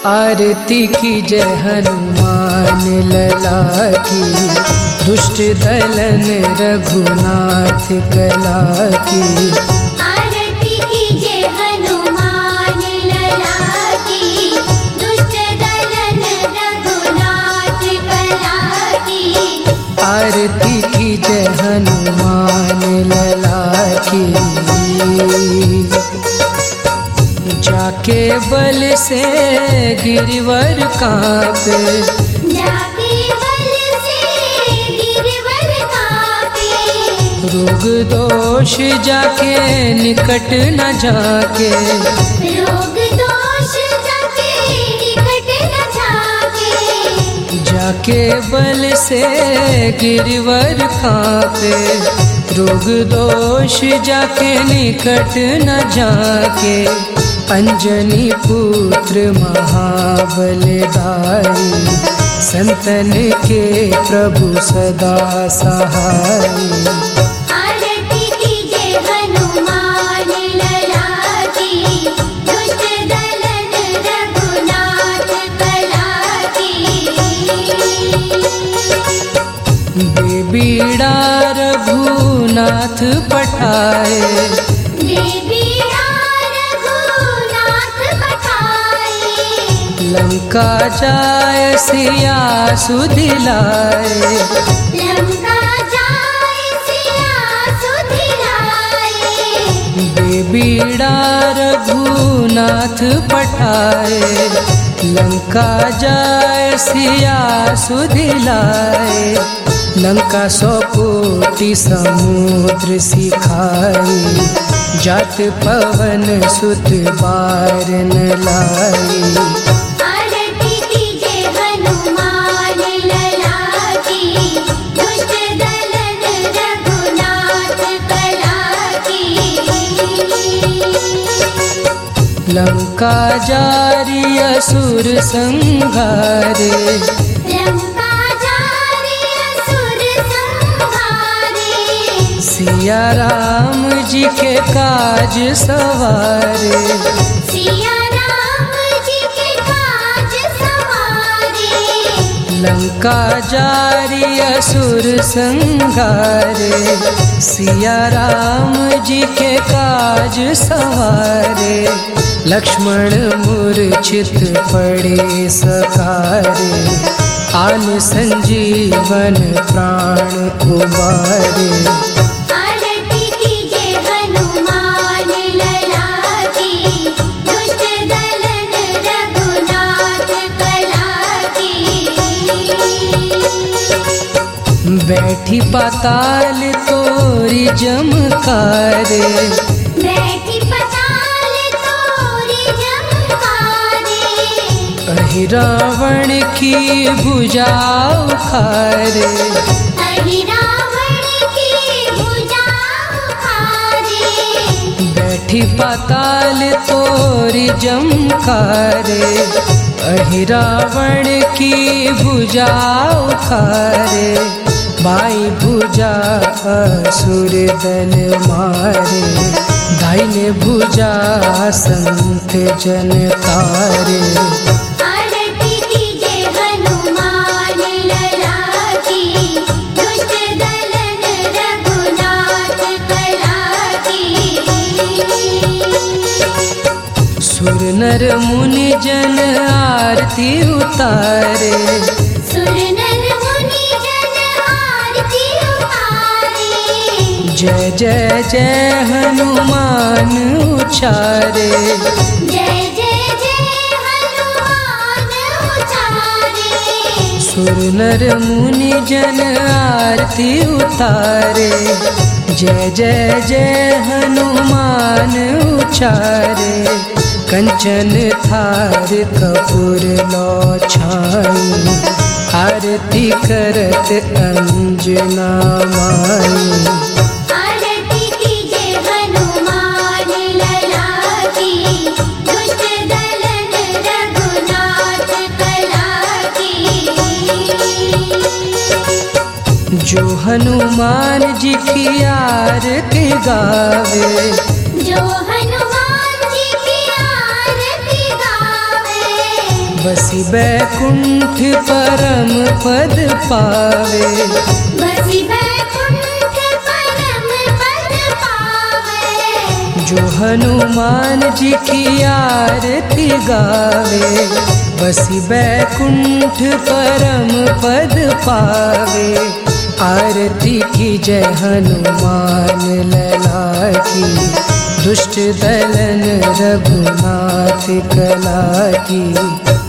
आरती की जय हनुमान लला की, दुष्ट दलन रघुनाथ कला की। आरती की जय हनुमान लला की, दुष्ट दलन रघुनाथ कला की। आरती की जय हनुमान लला की। जाके बल से गिरवर कांपे, जाके बल से गिरवर कांपे। रोग दोष जाके निकट न जाके, रोग दोष जाके निकट न जाके। जाके बल से गिरवर कांपे, रोग दोष जाके निकट न जाके। अंजनी पुत्र महाबलदाई, संतन के प्रभु सदा सहाय। आरती की जय हनुमान लला की, दुष्ट दलन रघुनाथ कला की। बेबीड़ा रघुनाथ पठाए, बेबीड़ा रघुनाथ पठाए। लंका जाय सिया सुदिलाए, लंका जाय सिया सुधिलाए। बेबीड़ा रघुनाथ पठाए, लंका जाय सिया सुदिलाए। लंका 100 कोटि समुद्र सिखाई, जात पवन सुत बार न लाई। आरती की जय हनुमान लला की, दुष्ट दलन रघुनाथ कला की। लंका जारी असुर संहारे, लंका जारी असुर संहारे। सिया राम जी के काज सवारे, सिया राम जी के काज सवारे। लंका जारी असुर संहारे, सिया राम जी के काज सवारे। लक्ष्मण मूर्छित पड़े सकारे, आन संजीवन प्राण उबारे। आरती की जय हनुमान लला की, दुष्ट दलन रघुनाथ कला की। बैठी पाताल तोरी जमकारे, बैठी पताल तोरी जमकारे। अहि रावण की भुजा उखारे, अहि रावण की भुजा उखारे। बैठी पाताल तोरी जमकारे, अहि रावण की भुजा उखारे। बाई भुजा असुर दल मारे, दाहिने भुजा संत जन तारे। आरती की जय हनुमान लला की, दुष्ट दलन रघुनाथ कला की। सुर नर मुनि जन आरती उतारे, सुर नर मुनि जन आरती उतारे। जय जय जय हनुमान उचारे, जय जय जय हनुमान उचारे। सुर नर मुनि जन आरती उतारे। जय जय जय हनुमान उचारे। कंचन थार कपूर लो छाई, आरती करत अंजना माई। आरती की जय हनुमान लला की, दुष्ट दलन रघुनाथ कला की। जो हनुमान जी की आरती गावे, जो हनुमान जी की आरती गावे। बसी बैकुंठ परम पद पावे। बसी बैकुंठ परम पद पावे। जो हनुमान जी की आरती गावे, बसी बैकुंठ परम पद पावे। आरती की जय हनुमान लला की, दुष्ट दलन रघुनाथ कला की।